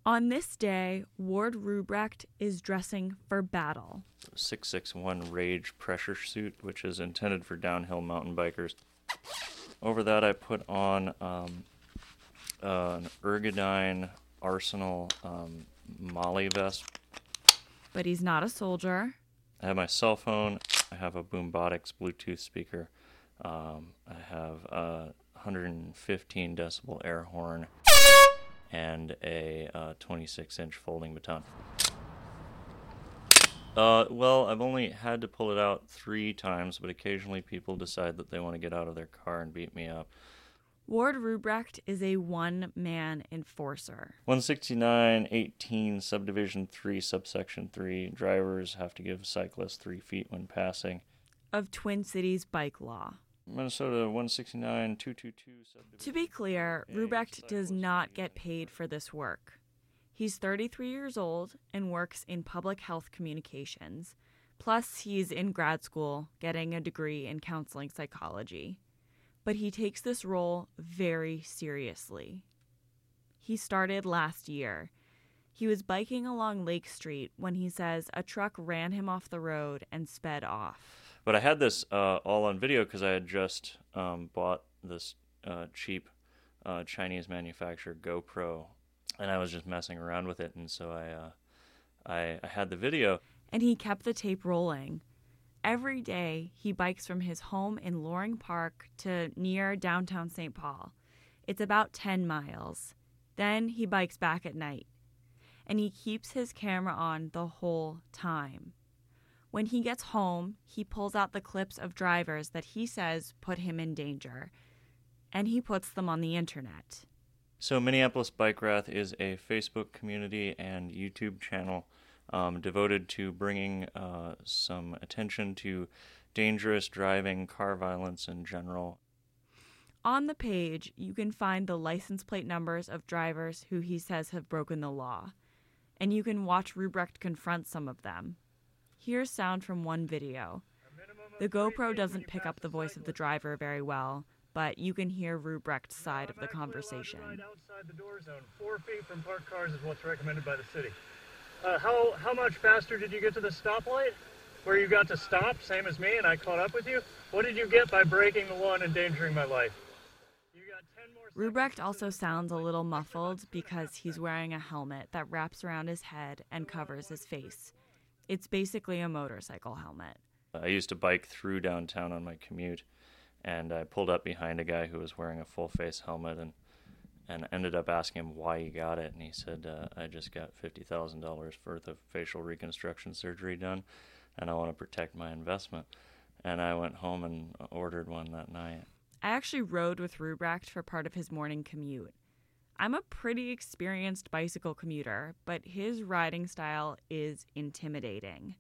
On this day, Ward Rubrecht is dressing for battle. 661 Rage pressure suit, which is intended for downhill mountain bikers. Over that, I put on an Ergodyne Arsenal Molly vest. But he's not a soldier. I have my cell phone. I have a Boombotix Bluetooth speaker. I have a 115 decibel air horn and a 26-inch folding baton. Well, I've only had to pull it out 3 times, but occasionally people decide that they want to get out of their car and beat me up. Ward Rubrecht is a one-man enforcer. 169.18 subdivision 3 subsection 3, drivers have to give cyclists 3 feet when passing. Of Twin Cities bike law. Minnesota 169.222 subdivision. To be clear, Rubrecht does not get paid for this work. He's 33 years old and works in public health communications. Plus, he's in grad school getting a degree in counseling psychology. But he takes this role very seriously. He started last year. He was biking along Lake Street when he says a truck ran him off the road and sped off. But I had this all on video because I had just bought this cheap Chinese manufactured GoPro, and I was just messing around with it, and so I had the video. And he kept the tape rolling. Every day, he bikes from his home in Loring Park to near downtown St. Paul. It's about 10 miles. Then he bikes back at night. And he keeps his camera on the whole time. When he gets home, he pulls out the clips of drivers that he says put him in danger. And he puts them on the internet. So Minneapolis Bike Wrath is a Facebook community and YouTube channel devoted to bringing some attention to dangerous driving, car violence in general. On the page, you can find the license plate numbers of drivers who he says have broken the law. And you can watch Rubrecht confront some of them. Here's sound from one video. The GoPro doesn't pick up the voice of the driver very well, but you can hear Rubrecht's side of the conversation. Outside the door zone, 4 feet from parked cars is what's recommended by the city. How much faster did you get to the stoplight? Where you got to stop, same as me, and I caught up with you? What did you get by breaking the law and endangering my life? You got 10 more seconds. Rubrecht also sounds a little muffled because he's wearing a helmet that wraps around his head and covers his face. It's basically a motorcycle helmet. I used to bike through downtown on my commute, and I pulled up behind a guy who was wearing a full-face helmet and ended up asking him why he got it, and he said, I just got $50,000 worth of facial reconstruction surgery done, and I want to protect my investment. And I went home and ordered one that night. I actually rode with Rubrecht for part of his morning commute. I'm a pretty experienced bicycle commuter, but his riding style is intimidating.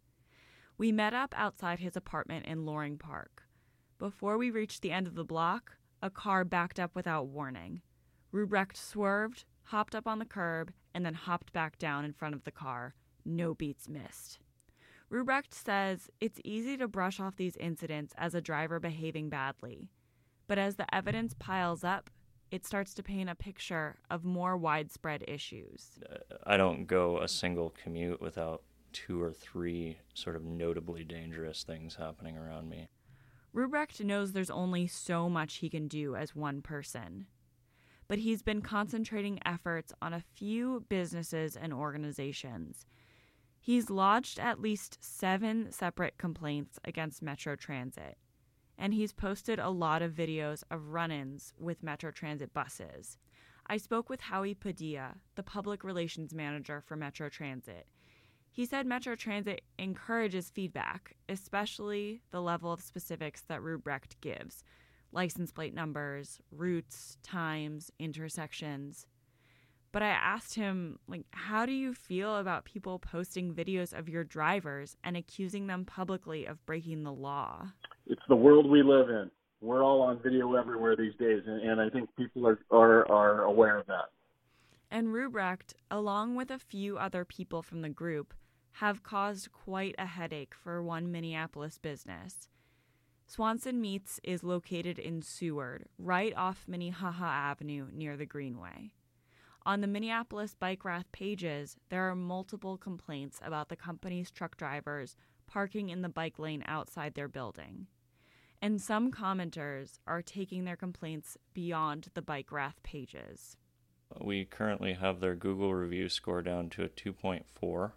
We met up outside his apartment in Loring Park. Before we reached the end of the block, a car backed up without warning. Rubrecht swerved, hopped up on the curb, and then hopped back down in front of the car. No beats missed. Rubrecht says it's easy to brush off these incidents as a driver behaving badly. But as the evidence piles up, it starts to paint a picture of more widespread issues. I don't go a single commute without 2 or 3 sort of notably dangerous things happening around me. Rubrecht knows there's only so much he can do as one person. But he's been concentrating efforts on a few businesses and organizations. He's lodged at least 7 separate complaints against Metro Transit. And he's posted a lot of videos of run-ins with Metro Transit buses. I spoke with Howie Padilla, the public relations manager for Metro Transit. He said Metro Transit encourages feedback, especially the level of specifics that Rubrecht gives. License plate numbers, routes, times, intersections. But I asked him, how do you feel about people posting videos of your drivers and accusing them publicly of breaking the law? It's the world we live in. We're all on video everywhere these days, and I think people are aware of that. And Rubrecht, along with a few other people from the group, have caused quite a headache for one Minneapolis business. Swanson Meats is located in Seward, right off Minnehaha Avenue near the Greenway. On the Minneapolis Bike Wrath pages, there are multiple complaints about the company's truck drivers parking in the bike lane outside their building. And some commenters are taking their complaints beyond the Bike Wrath pages. We currently have their Google review score down to a 2.4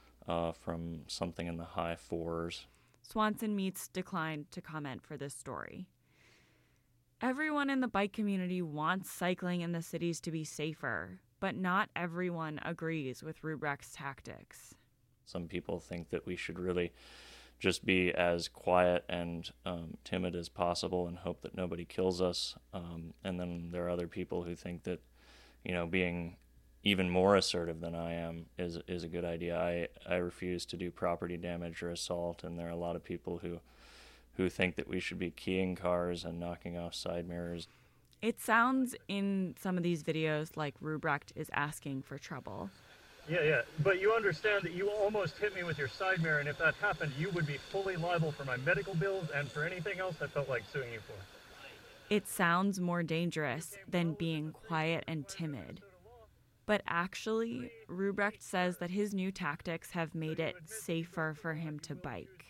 from something in the high 4s. Swanson Meats declined to comment for this story. Everyone in the bike community wants cycling in the cities to be safer, but not everyone agrees with Rubrecht's tactics. Some people think that we should really just be as quiet and timid as possible and hope that nobody kills us. And then there are other people who think that, being even more assertive than I am is a good idea. I refuse to do property damage or assault, and there are a lot of people who think that we should be keying cars and knocking off side mirrors. It sounds in some of these videos like Rubrecht is asking for trouble. Yeah, but you understand that you almost hit me with your side mirror, and if that happened, you would be fully liable for my medical bills and for anything else I felt like suing you for. It sounds more dangerous than being quiet and timid. But actually, Rubrecht says that his new tactics have made it safer for him to bike.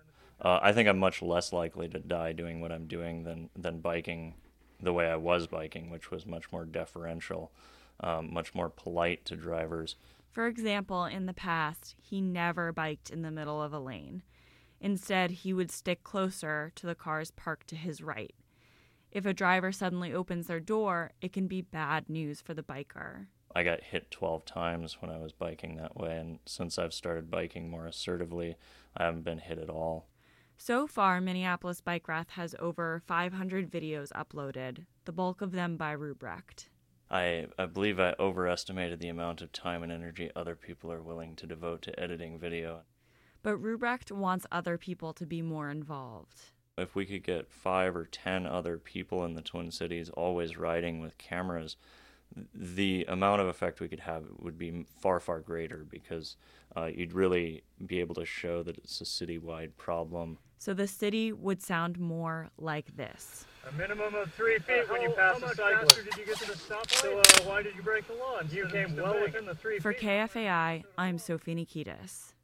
I think I'm much less likely to die doing what I'm doing than biking the way I was biking, which was much more deferential, much more polite to drivers. For example, in the past, he never biked in the middle of a lane. Instead, he would stick closer to the cars parked to his right. If a driver suddenly opens their door, it can be bad news for the biker. I got hit 12 times when I was biking that way, and since I've started biking more assertively, I haven't been hit at all. So far, Minneapolis Bike Wrath has over 500 videos uploaded, the bulk of them by Rubrecht. I believe I overestimated the amount of time and energy other people are willing to devote to editing video. But Rubrecht wants other people to be more involved. If we could get 5 or 10 other people in the Twin Cities always riding with cameras, the amount of effect we could have would be far, far greater, because you'd really be able to show that it's a citywide problem. So the city would sound more like this. A minimum of 3 feet when you pass a cyclist. How much faster did you get to the stoplight? So why did you break the law? You came well within the 3 feet. For KFAI, I'm Sophie Nikitas.